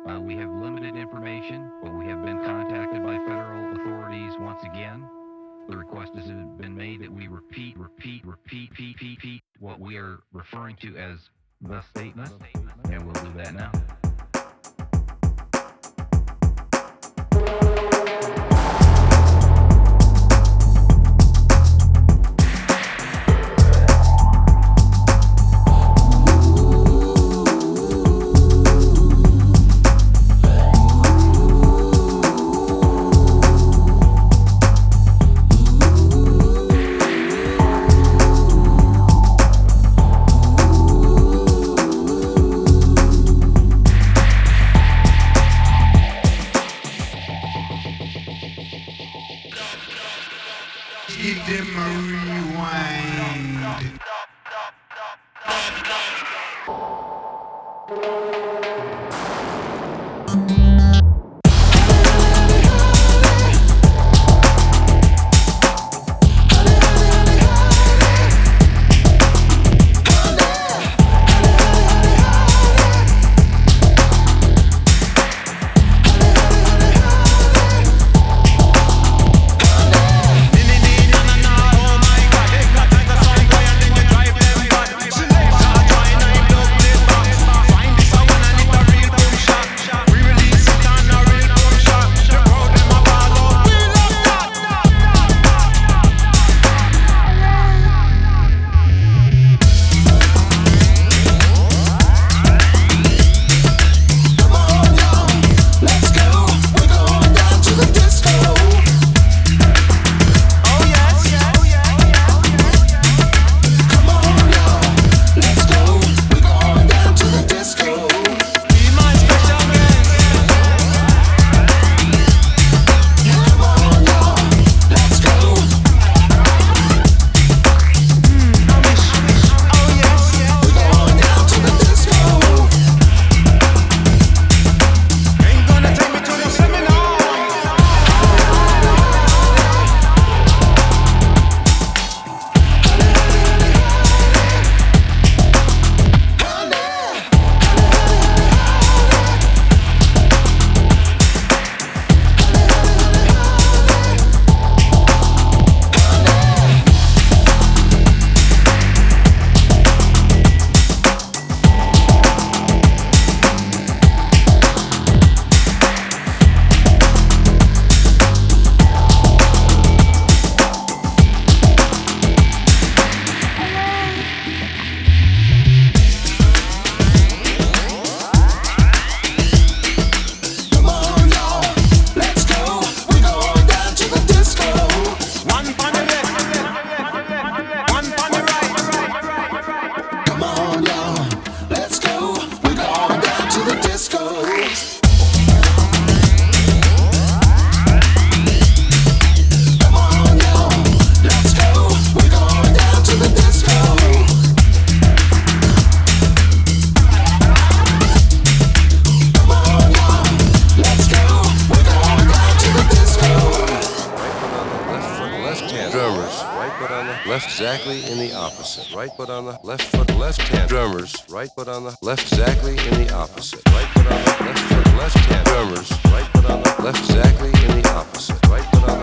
We have limited information, but we have been contacted by federal authorities once again. The request has been made that we repeat what we are referring to as the statement, and we'll do that now. Give them a rewind. Left exactly in the opposite. Right foot on the left foot, left hand. Drummers. Right foot on the left exactly in the opposite. Right foot on the left foot, left hand. Drummers. Right foot on the left exactly in the opposite. Right foot on the